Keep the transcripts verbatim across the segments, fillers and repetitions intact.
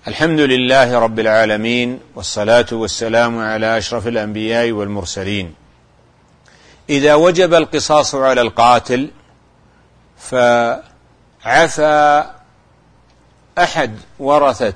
الحمد لله رب العالمين، والصلاة والسلام على أشرف الأنبياء والمرسلين. إذا وجب القصاص على القاتل فعفى أحد ورثة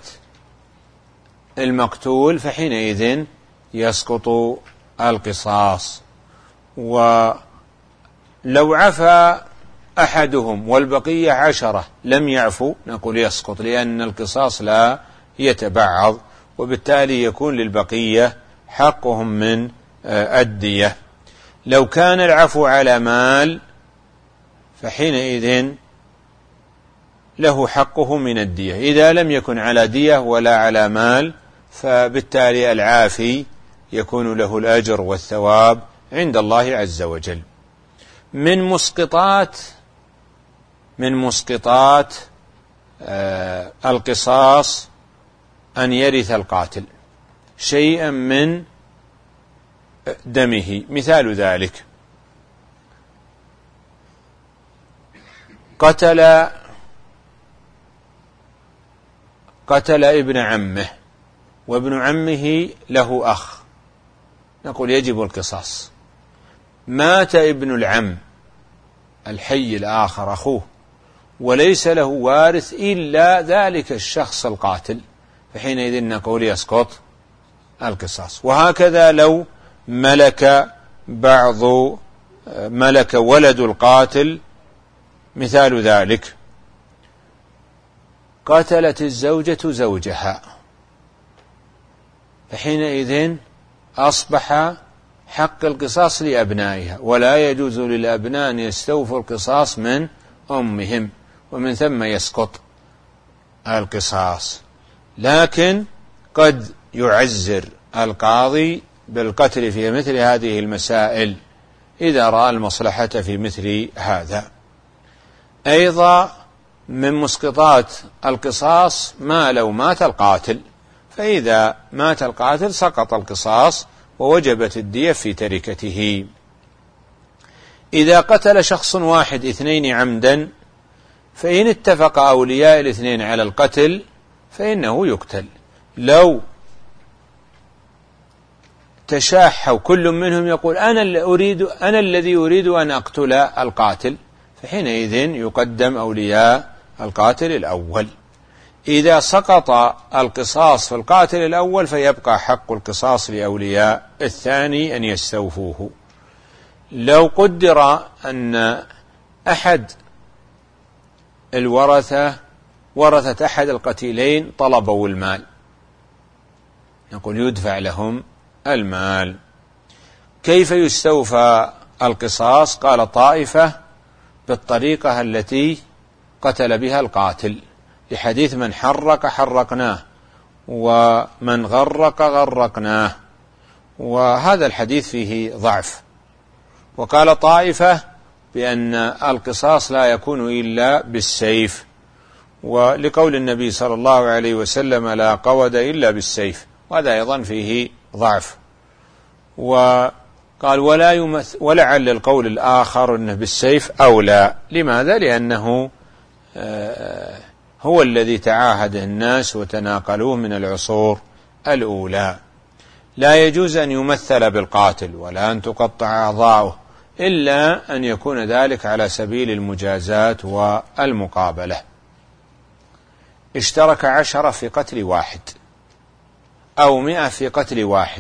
المقتول فحينئذ يسقط القصاص، ولو عفى أحدهم والبقية عشرة لم يعفوا نقول يسقط، لأن القصاص لا يتبعض، وبالتالي يكون للبقية حقهم من الدية. لو كان العفو على مال فحينئذ له حقه من الدية. إذا لم يكن على دية ولا على مال فبالتالي العافي يكون له الأجر والثواب عند الله عز وجل. من مسقطات من مسقطات آه القصاص أن يرث القاتل شيئا من دمه. مثال ذلك: قتل قتل ابن عمه، وابن عمه له أخ، نقول يجب القصاص. مات ابن العم الحي الآخر أخوه وليس له وارث إلا ذلك الشخص القاتل، فحينئذ نقول يسقط القصاص. وهكذا لو ملك بعض ملك ولد القاتل، مثال ذلك: قتلت الزوجة زوجها، فحينئذ أصبح حق القصاص لأبنائها، ولا يجوز للأبناء أن يستوفوا القصاص من أمهم، ومن ثم يسقط القصاص. لكن قد يعزر القاضي بالقتل في مثل هذه المسائل إذا رأى المصلحة في مثل هذا. أيضا من مسقطات القصاص ما لو مات القاتل، فإذا مات القاتل سقط القصاص ووجبت الدية في تركته. إذا قتل شخص واحد اثنين عمدا، فإن اتفق أولياء الاثنين على القتل فإنه يقتل. لو تشاحوا كل منهم يقول أنا أريد أنا الذي أريد أن أقتل القاتل، فحينئذ يقدم أولياء القاتل الأول. إذا سقط القصاص في القاتل الأول فيبقى حق القصاص لأولياء الثاني أن يستوفوه. لو قدر أن أحد الورثة ورثة أحد القتيلين طلبوا المال، نقول يدفع لهم المال. كيف يستوفى القصاص؟ قال طائفة: بالطريقة التي قتل بها القاتل، لحديث من حرق حرقناه ومن غرق غرقناه، وهذا الحديث فيه ضعف. وقال طائفة بأن القصاص لا يكون إلا بالسيف، ولقول النبي صلى الله عليه وسلم: لا قود إلا بالسيف، وهذا أيضا فيه ضعف. وقال ولا يمثل، ولعل القول الآخر أنه بالسيف أولى. لماذا؟ لأنه هو الذي تعاهده الناس وتناقلوه من العصور الأولى. لا يجوز أن يمثل بالقاتل ولا أن تقطع أعضاؤه، إلا أن يكون ذلك على سبيل المجازات والمقابلة. اشترك عشرة في قتل واحد أو مئة في قتل واحد،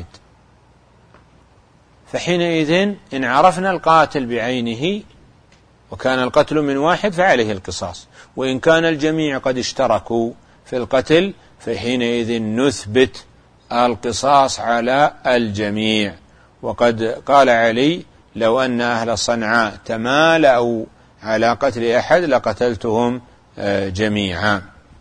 فحينئذ إن عرفنا القاتل بعينه وكان القتل من واحد فعليه القصاص، وإن كان الجميع قد اشتركوا في القتل فحينئذ نثبت القصاص على الجميع. وقد قال علي: لو أن أهل صنعاء تمالأوا على قتل أحد لقتلتهم جميعا.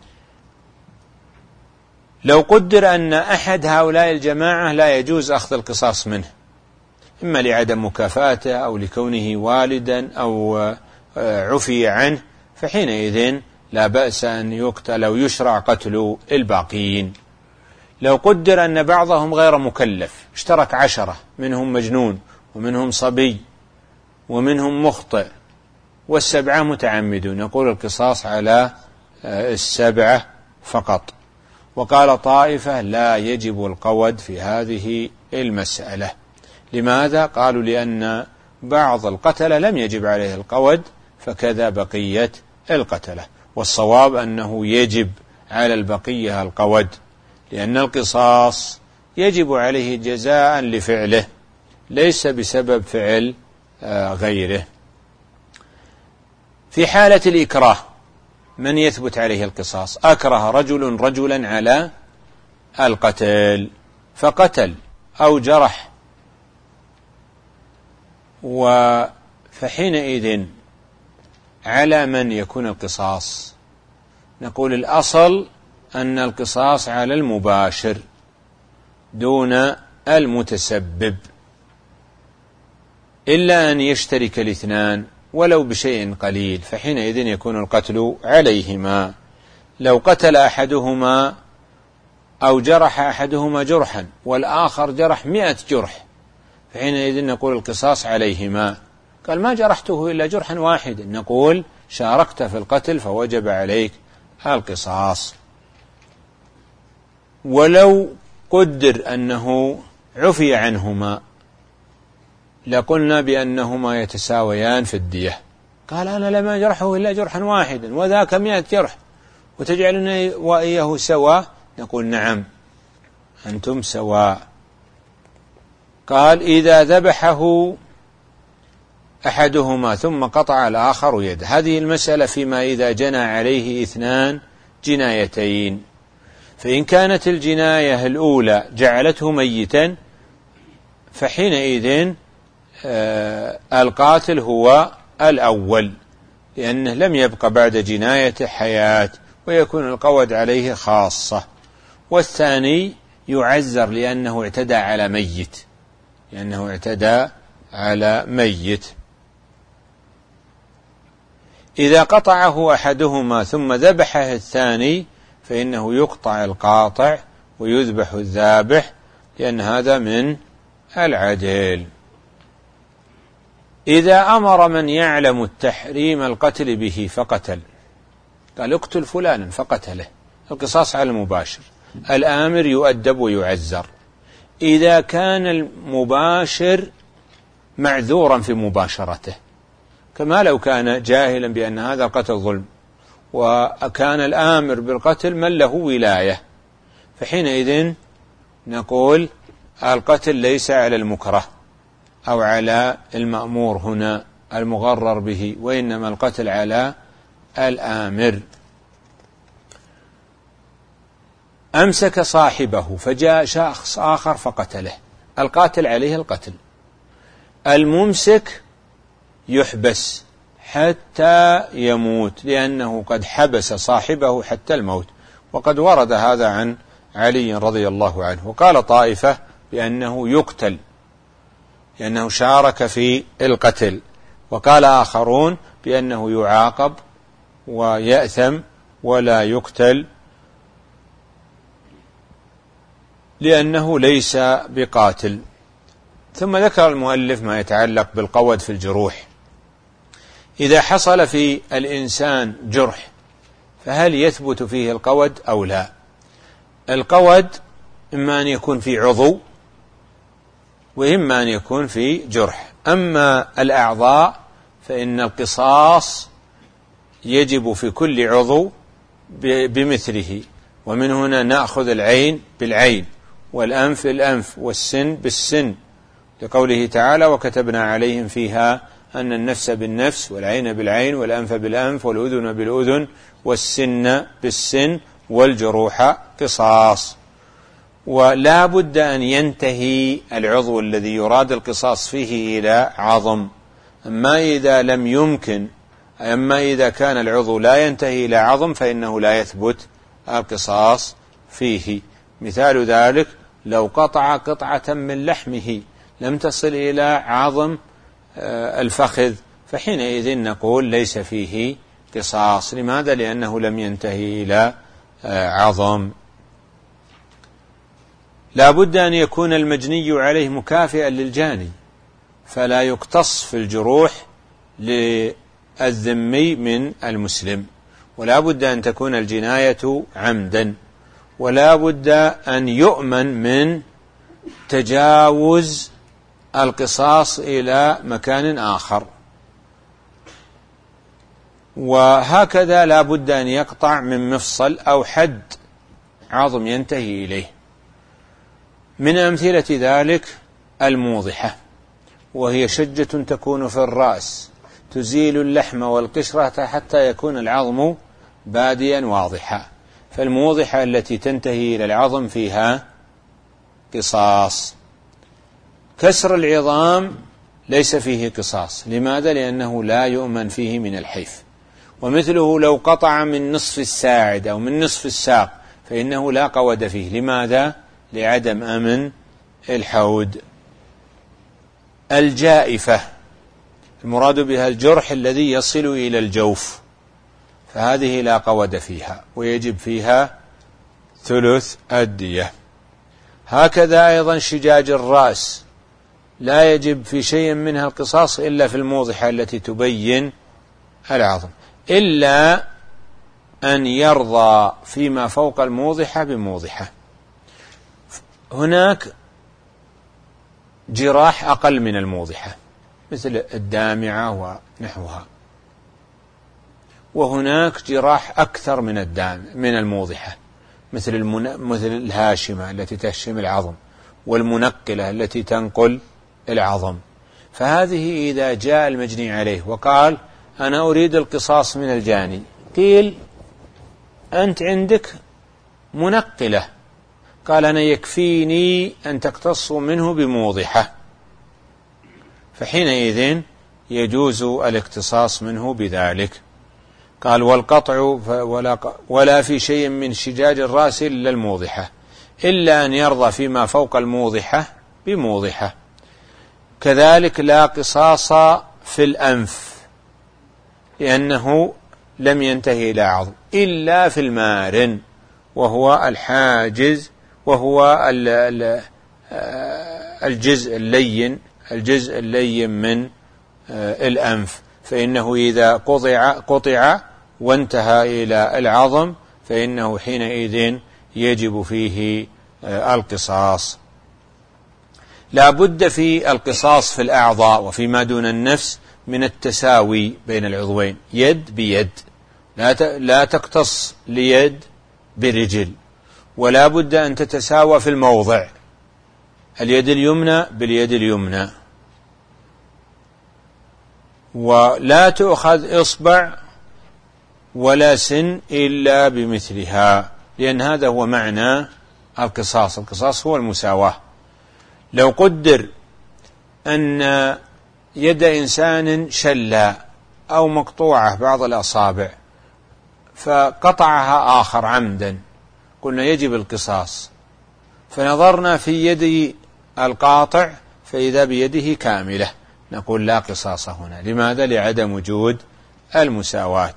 لو قدر أن أحد هؤلاء الجماعة لا يجوز أخذ القصاص منه، إما لعدم مكافاته أو لكونه والدا أو عفي عنه، فحينئذ لا بأس أن يقتل أو يشرع قتل الباقين. لو قدر أن بعضهم غير مكلف، اشترك عشرة، منهم مجنون ومنهم صبي ومنهم مخطئ والسبعة متعمدون، يقول القصاص على السبعة فقط. وقال طائفة لا يجب القود في هذه المسألة. لماذا؟ قالوا لأن بعض القتلة لم يجب عليه القود، فكذا بقية القتلة. والصواب أنه يجب على البقية القود، لأن القصاص يجب عليه جزاء لفعله ليس بسبب فعل غيره. في حالة الإكراه من يثبت عليه القصاص؟ أكره رجل رجلا على القتل فقتل أو جرح، فحينئذ على من يكون القصاص؟ نقول الأصل أن القصاص على المباشر دون المتسبب، إلا أن يشترك الاثنان ولو بشيء قليل، فحينئذ يكون القتل عليهما. لو قتل أحدهما أو جرح أحدهما جرحا والآخر جرح مئة جرح، فحينئذ نقول القصاص عليهما. قال ما جرحته إلا جرحا واحدا، نقول شاركت في القتل فوجب عليك القصاص. ولو قدر أنه عفي عنهما لقلنا بأنهما يتساويان في الدية. قال أنا لما جرحه إلا جرحا واحدا وذاك مئة جرح وتجعلني وإياه سواء، نقول نعم أنتم سواء. قال إذا ذبحه أحدهما ثم قطع الآخر يده، هذه المسألة فيما إذا جنى عليه اثنان جنايتين، فإن كانت الجناية الأولى جعلته ميتا فحينئذ آه القاتل هو الأول، لأنه لم يبق بعد جناية حياة ويكون القود عليه خاصة. والثاني يعزر لأنه اعتدى على ميت، لأنه اعتدى على ميت. إذا قطعه أحدهما ثم ذبحه الثاني فإنه يقطع القاطع ويذبح الذابح، لأن هذا من العدل. إذا أمر من يعلم التحريم القتل به فقتل، قال اقتل فلانا فقتله، القصاص على المباشر، الآمر يؤدب ويعزر. إذا كان المباشر معذورا في مباشرته، كما لو كان جاهلا بأن هذا القتل ظلم وكان الآمر بالقتل من له ولاية، فحينئذ نقول القتل ليس على المكره أو على المأمور هنا المغرر به، وإنما القتل على الآمر. أمسك صاحبه فجاء شخص آخر فقتله، القاتل عليه القتل، الممسك يحبس حتى يموت لأنه قد حبس صاحبه حتى الموت، وقد ورد هذا عن علي رضي الله عنه. وقال طائفة بأنه يقتل لأنه شارك في القتل، وقال آخرون بأنه يعاقب ويأثم ولا يقتل لأنه ليس بقاتل. ثم ذكر المؤلف ما يتعلق بالقود في الجروح. إذا حصل في الإنسان جرح فهل يثبت فيه القود أو لا؟ القود إما أن يكون في عضو وإما أن يكون في جرح. أما الأعضاء فإن القصاص يجب في كل عضو بمثله، ومن هنا نأخذ العين بالعين والأنف بالأنف والسن بالسن، لقوله تعالى وكتبنا عليهم فيها أن النفس بالنفس والعين بالعين والأنف بالأنف والأذن بالأذن والسن بالسن والجروح قصاص. ولا بد أن ينتهي العضو الذي يراد القصاص فيه إلى عظم. أما إذا لم يمكن أما إذا كان العضو لا ينتهي إلى عظم فإنه لا يثبت القصاص فيه. مثال ذلك لو قطع قطعة من لحمه لم تصل إلى عظم الفخذ فحينئذ نقول ليس فيه قصاص. لماذا؟ لأنه لم ينتهي إلى عظم. لا بد أن يكون المجني عليه مكافئا للجاني، فلا يقتص في الجروح للذمي من المسلم، ولا بد أن تكون الجناية عمدا، ولا بد أن يؤمن من تجاوز القصاص إلى مكان آخر، وهكذا لا بد أن يقطع من مفصل أو حد عظم ينتهي إليه. من أمثلة ذلك الموضحة، وهي شجة تكون في الرأس تزيل اللحم والقشرة حتى يكون العظم باديا واضحا، فالموضحة التي تنتهي إلى العظم فيها قصاص. كسر العظام ليس فيه قصاص، لماذا؟ لأنه لا يؤمن فيه من الحيف. ومثله لو قطع من نصف الساعد أو من نصف الساق فإنه لا قود فيه، لماذا؟ لعدم أمن الحود. الجائفة المراد بها الجرح الذي يصل إلى الجوف، فهذه لا قود فيها ويجب فيها ثلث الدية. هكذا أيضا شجاج الرأس لا يجب في شيء منها القصاص إلا في الموضحة التي تبين العظم، إلا أن يرضى فيما فوق الموضحة بموضحة. هناك جراح أقل من الموضحة مثل الدامعة ونحوها، وهناك جراح أكثر من الدام من الموضحة مثل المن... مثل الهاشمة التي تهشم العظم، والمنقلة التي تنقل العظم. فهذه إذا جاء المجني عليه وقال أنا أريد القصاص من الجاني، قيل أنت عندك منقلة، قال أنا يكفيني أن تقتصوا منه بموضحة، فحينئذ يجوز الاقتصاص منه بذلك. قال والقطع ولا, ولا في شيء من شجاج الرأس إلا الموضحة، إلا أن يرضى فيما فوق الموضحة بموضحة. كذلك لا قصاص في الأنف لأنه لم ينتهي إلى عظم، إلا في المارن وهو الحاجز، وهو الجزء اللين الجزء اللين من الأنف، فإنه إذا قطع قطع وانتهى إلى العظم فإنه حينئذ يجب فيه القصاص. لا بد في القصاص في الأعضاء وفيما دون النفس من التساوي بين العضوين، يد بيد، لا تقتص ليد برجل، ولا بد أن تتساوى في الموضع، اليد اليمنى باليد اليمنى، ولا تؤخذ إصبع ولا سن إلا بمثلها، لأن هذا هو معنى القصاص. القصاص هو المساواة. لو قدر أن يد إنسان شلة أو مقطوعة بعض الأصابع فقطعها آخر عمدا، قلنا يجب القصاص، فنظرنا في يد القاطع فإذا بيده كاملة، نقول لا قصاص هنا. لماذا؟ لعدم وجود المساواة.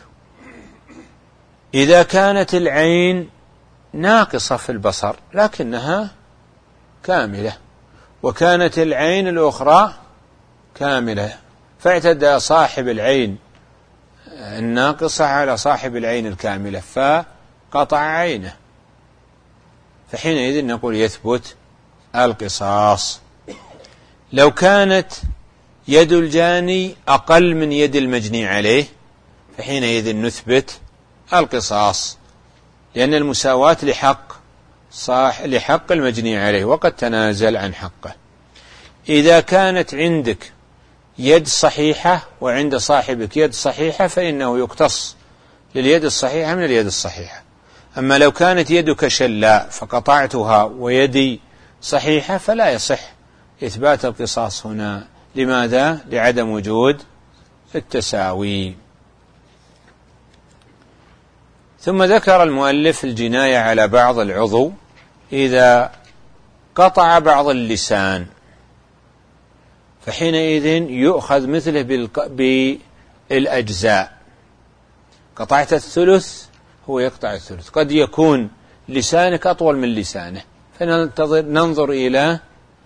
إذا كانت العين ناقصة في البصر لكنها كاملة، وكانت العين الأخرى كاملة، فاعتدى صاحب العين الناقصة على صاحب العين الكاملة فقطع عينه، فحينئذ نقول يثبت القصاص. لو كانت يد الجاني أقل من يد المجني عليه فحينئذ نثبت القصاص، لأن المساواة لحق صاح لحق المجني عليه وقد تنازل عن حقه. إذا كانت عندك يد صحيحة وعند صاحبك يد صحيحة فإنه يقتص لليد الصحيحة من اليد الصحيحة. أما لو كانت يدك شلاء فقطعتها ويدي صحيحة فلا يصح إثبات القصاص هنا. لماذا؟ لعدم وجود التساوي. ثم ذكر المؤلف الجناية على بعض العضو إذا قطع بعض اللسان، فحينئذ يؤخذ مثله بالأجزاء. قطعت الثلث هو يقطع الثلث، قد يكون لسانك أطول من لسانه فننظر إلى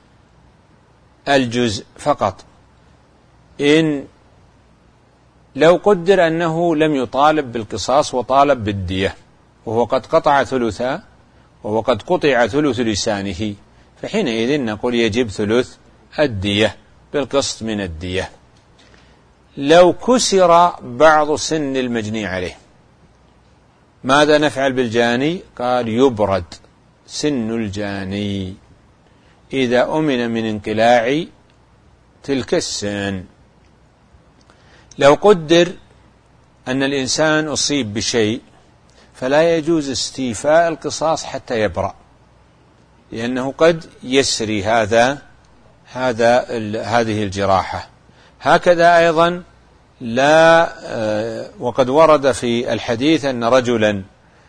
الجزء فقط. إن لو قدر أنه لم يطالب بالقصاص وطالب بالدية وهو قد قطع ثلثا وهو قد قطع ثلث لسانه، فحينئذ نقول يجب ثلث الدية بالقسط من الدية. لو كسر بعض سن المجني عليه ماذا نفعل بالجاني؟ قال يبرد سن الجاني إذا أمن من انقلاع تلك السن. لو قدر أن الإنسان أصيب بشيء فلا يجوز استيفاء القصاص حتى يبرأ، لأنه قد يسري هذا هذا هذه الجراحة. هكذا أيضا لا وقد ورد في الحديث أن رجلا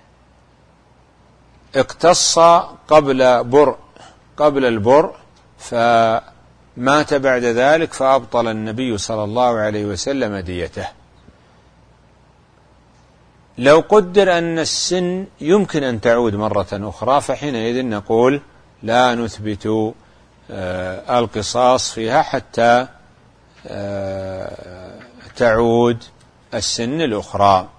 اقتص قبل برء قبل البرء فمات بعد ذلك فأبطل النبي صلى الله عليه وسلم ديته. لو قدر أن السن يمكن أن تعود مرة أخرى فحينئذ نقول لا نثبت القصاص فيها حتى تعود السن الأخرى.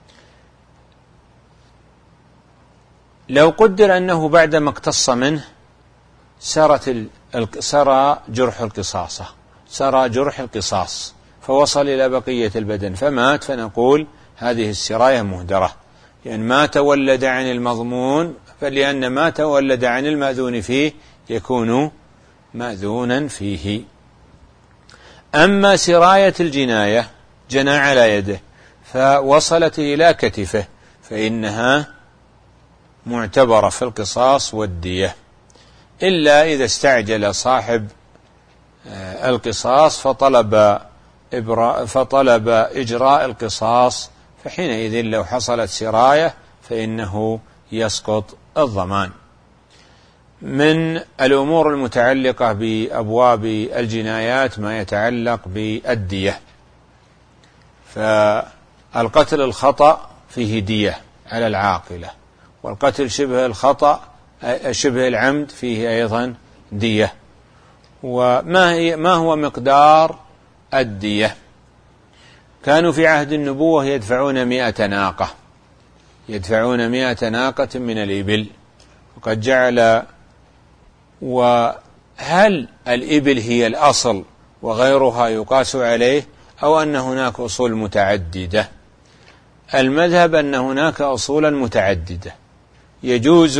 لو قدر أنه بعدما اقتص منه سرت سرى جرح القصاصة سرى جرح القصاص فوصل إلى بقية البدن فمات، فنقول هذه السراية مهدرة، لأن يعني ما تولد عن المضمون، فلأن ما تولد عن المأذون فيه يكون مأذونا فيه. أما سراية الجناية جنى على يده فوصلت إلى كتفه فإنها معتبرة في القصاص والدية، إلا إذا استعجل صاحب القصاص فطلب فطلب إجراء القصاص، فحينئذ لو حصلت سراية فإنه يسقط الضمان. من الأمور المتعلقة بأبواب الجنايات ما يتعلق بالدية، فالقتل الخطأ فيه دية على العاقلة، والقتل شبه الخطأ شبه العمد فيه أيضا دية. وما هي ما هو مقدار الدية؟ كانوا في عهد النبوة يدفعون مئة ناقة يدفعون مئة ناقة من الإبل، وقد جعل وهل الإبل هي الأصل وغيرها يقاس عليه، أو أن هناك أصول متعددة؟ المذهب أن هناك أصولا متعددة يجوز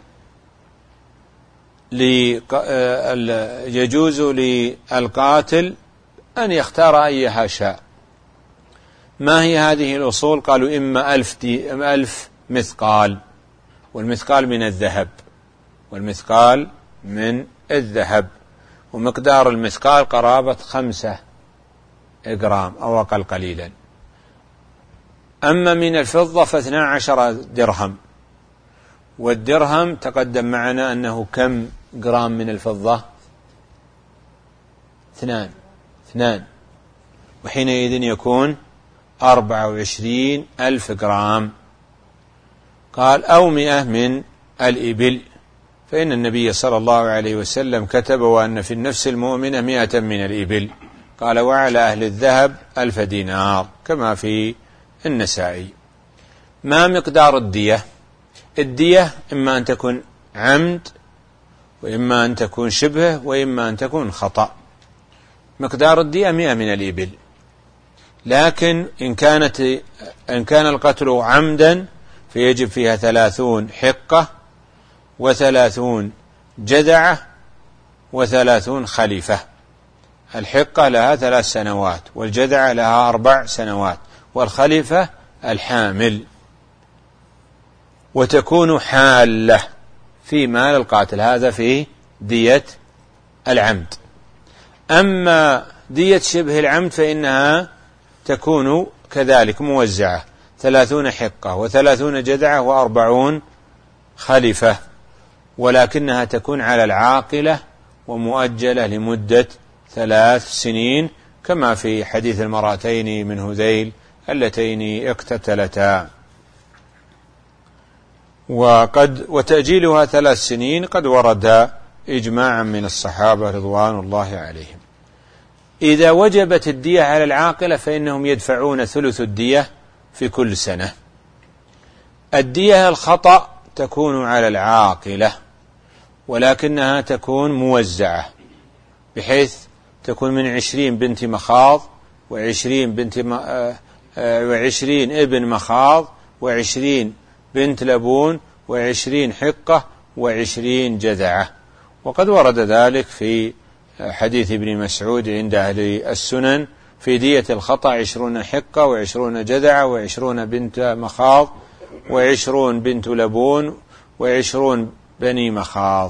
يجوز للقاتل أن يختار أيها شاء. ما هي هذه الأصول؟ قالوا إما ألف, دي ألف مثقال، والمثقال من الذهب والمثقال من الذهب ومقدار المثقال قرابة خمسة جرام أو أقل قليلا. أما من الفضة فاثنى عشر درهم، والدرهم تقدم معنا أنه كم جرام من الفضة؟ اثنان اثنان وحينئذ يكون أربعة وعشرين ألف جرام. قال أو مئة من الإبل، فإن النبي صلى الله عليه وسلم كتب وأن في النفس المؤمنة مئة من الإبل، قال وعلى أهل الذهب ألف دينار كما في النسائي. ما مقدار الدية؟ الدية إما أن تكون عمد، وإما أن تكون شبه، وإما أن تكون خطأ. مقدار الدية مئة من الإبل، لكن إن كانت إن كان القتل عمدا فيجب فيها ثلاثون حقة وثلاثون جذعة وثلاثون خليفة. الحقة لها ثلاث سنوات، والجذعة لها أربع سنوات، والخليفة الحامل، وتكون حالة في مال القاتل. هذا في دية العمد. أما دية شبه العمد فإنها تكون كذلك موزعة، ثلاثون حقة وثلاثون جذعة وأربعون خليفة، ولكنها تكون على العاقلة ومؤجلة لمدة ثلاث سنين كما في حديث المرأتين من هذيل اللتين اقتتلتا. وقد وتأجيلها ثلاث سنين قد ورد إجماعا من الصحابة رضوان الله عليهم. إذا وجبت الدية على العاقلة فإنهم يدفعون ثلث الدية في كل سنة. الدية الخطأ تكون على العاقلة، ولكنها تكون موزعة، بحيث تكون من عشرين بنت مخاض وعشرين بنت م... وعشرين ابن مخاض وعشرين بنت لبون وعشرين حقة وعشرين جذعة. وقد ورد ذلك في حديث ابن مسعود عند أهل السنن في دية الخطأ عشرون حقة وعشرون جذعة وعشرون بنت مخاض وعشرون بنت لبون وعشرون بني مخاض.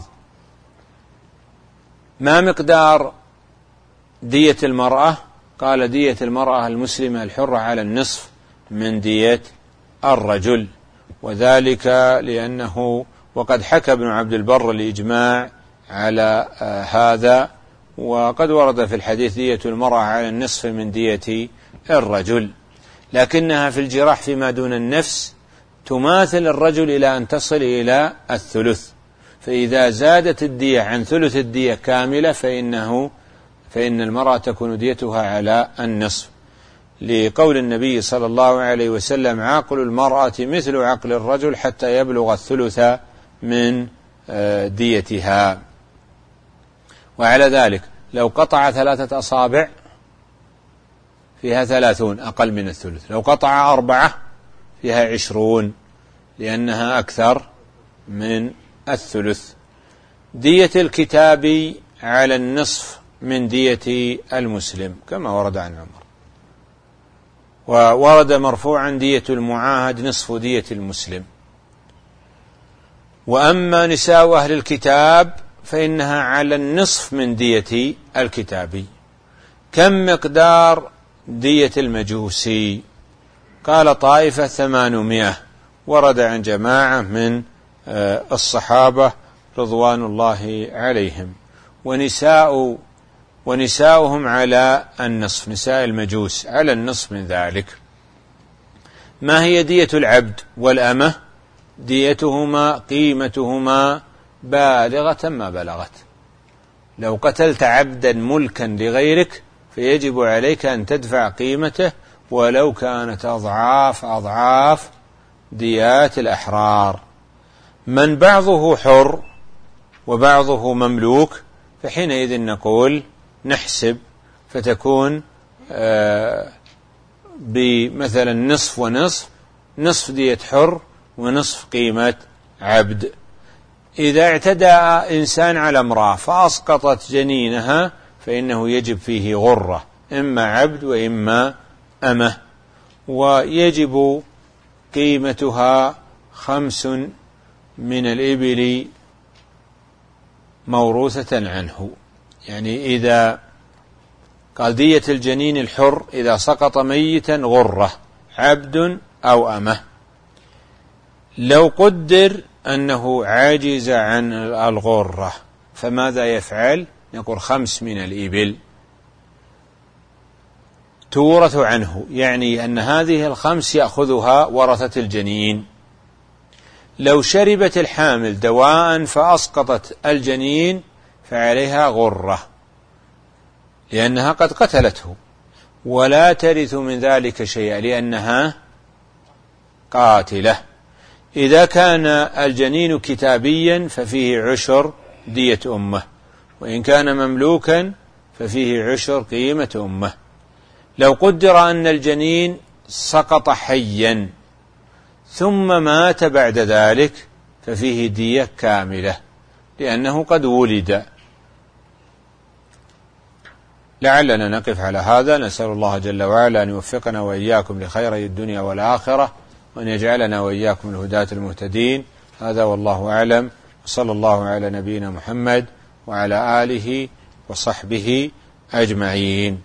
ما مقدار دية المرأة؟ قال دية المرأة المسلمة الحرة على النصف من دية الرجل، وذلك لأنه وقد حكى ابن عبد البر الإجماع على هذا، وقد ورد في الحديث دية المرأة على النصف من دية الرجل، لكنها في الجراح فيما دون النفس تماثل الرجل إلى أن تصل إلى الثلث، فإذا زادت الدية عن ثلث الدية كاملة فإنه فإن المرأة تكون ديتها على النصف، لقول النبي صلى الله عليه وسلم: عقل المرأة مثل عقل الرجل حتى يبلغ الثلث من ديتها. وعلى ذلك لو قطع ثلاثة أصابع فيها ثلاثون أقل من الثلث، لو قطع أربعة فيها عشرون لأنها أكثر من الثلث. دية الكتاب على النصف من دية المسلم كما ورد عن عمر، وورد مرفوعا دية المعاهد نصف دية المسلم. وأما نساء أهل الكتاب فإنها على النصف من دية الكتابي. كم مقدار دية المجوسي؟ قال طائفة ثمانمائة، ورد عن جماعة من الصحابة رضوان الله عليهم. ونساء ونساؤهم على النصف، نساء المجوس على النصف من ذلك. ما هي دية العبد والأمة؟ ديتهما قيمتهما بالغة ما بلغت. لو قتلت عبدا ملكا لغيرك فيجب عليك أن تدفع قيمته ولو كانت أضعاف أضعاف ديات الأحرار. من بعضه حر وبعضه مملوك فحينئذ نقول نحسب، فتكون بمثلا نصف ونصف، نصف دية حر ونصف قيمة عبد. إذا اعتدى إنسان على امرأة فأسقطت جنينها فإنه يجب فيه غرة، إما عبد وإما أمة، ويجب قيمتها خمس من الإبل موروثة عنه. يعني إذا قال دية الجنين الحر إذا سقط ميتا غرة عبد أو أمة. لو قدر أنه عاجز عن الغرة فماذا يفعل؟ يقول خمس من الإبل تورث عنه، يعني أن هذه الخمس يأخذها ورثة الجنين. لو شربت الحامل دواء فأسقطت الجنين فعليها غرة لأنها قد قتلته، ولا ترث من ذلك شيئا لأنها قاتلة. إذا كان الجنين كتابيا ففيه عشر دية أمه، وإن كان مملوكا ففيه عشر قيمة أمه. لو قدر أن الجنين سقط حيا ثم مات بعد ذلك ففيه دية كاملة لأنه قد ولد. لعلنا نقف على هذا. نسأل الله جل وعلا أن يوفقنا وإياكم لخيري الدنيا والآخرة، وأن يجعلنا وإياكم الهداة المهتدين. هذا والله أعلم، وصلى الله على نبينا محمد وعلى آله وصحبه أجمعين.